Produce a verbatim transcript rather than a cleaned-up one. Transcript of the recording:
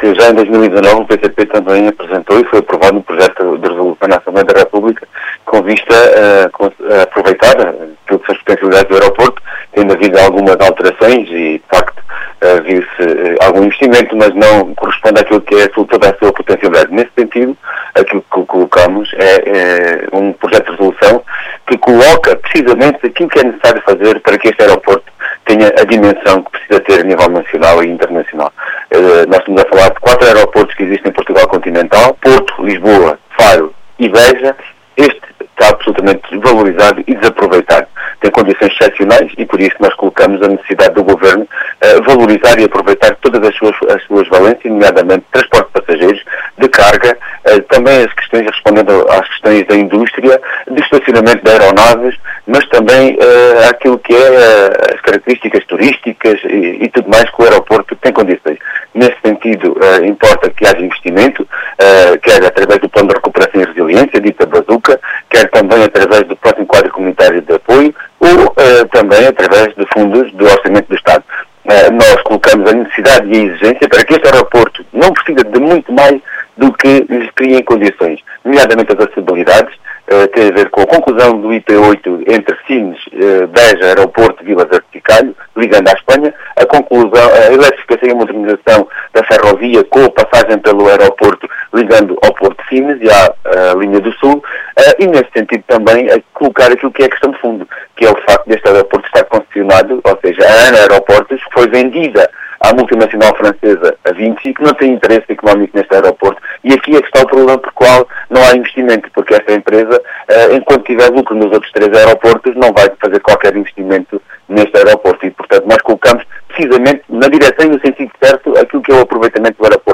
que já em dois mil e dezanove o P C P também apresentou e foi aprovado um projeto de resolução na Assembleia da República com vista a, a aproveitar aquilo que são as potencialidades do aeroporto, tendo havido algumas alterações e, de facto, uh, viu-se algum investimento, mas não corresponde àquilo que é toda a sua potencialidade. Nesse sentido, aquilo que colocamos é, é um projeto de resolução que coloca precisamente aquilo que é necessário fazer para que este aeroporto tenha a dimensão que precisa ter a nível nacional e internacional. Uh, nós estamos a falar de quatro aeroportos que existem em Portugal continental: Porto, Lisboa, Faro e Beja. Este está absolutamente desvalorizado e desaproveitado. Tem condições excepcionais e por isso nós colocamos a necessidade do Governo uh, valorizar e aproveitar todas as suas, as suas valências, nomeadamente transporte de passageiros, de carga, uh, também as questões respondendo às questões da indústria, de estacionamento de aeronaves, mas também uh, aquilo que é uh, as características turísticas e, e tudo mais que o aeroporto tem condições. Nesse sentido, uh, importa que haja investimento, uh, quer através do Plano de Recuperação e Resiliência, dita Bazuca, quer também através do próximo quadro comunitário de apoio, ou uh, também através de fundos do Orçamento do Estado. Uh, nós colocamos a necessidade e a exigência para que este aeroporto não precisa de muito mais do que lhes criem condições, nomeadamente as acessibilidades, uh, tem a ver com a conclusão do I P oito entre Sines, uh, Beja, Aeroporto, Vilas Articalho, ligando à Espanha, a conclusão, a eletrificação e a modernização da ferrovia com a passagem pelo aeroporto ligando ao Porto de Sines e à uh, linha do Sul, uh, e nesse sentido também a colocar aquilo que é a questão de fundo, que é o facto deste aeroporto estar concessionado, ou seja, a ANA Aeroportos foi vendida à multinacional francesa a Vinci, que não tem interesse económico neste aeroporto, e aqui é que está o problema por qual não há investimento, porque esta empresa, uh, enquanto tiver lucro nos outros três aeroportos, não vai fazer qualquer investimento neste aeroporto, e portanto nós colocamos precisamente na direção e no sentido certo aquilo que é o aproveitamento do aeroporto.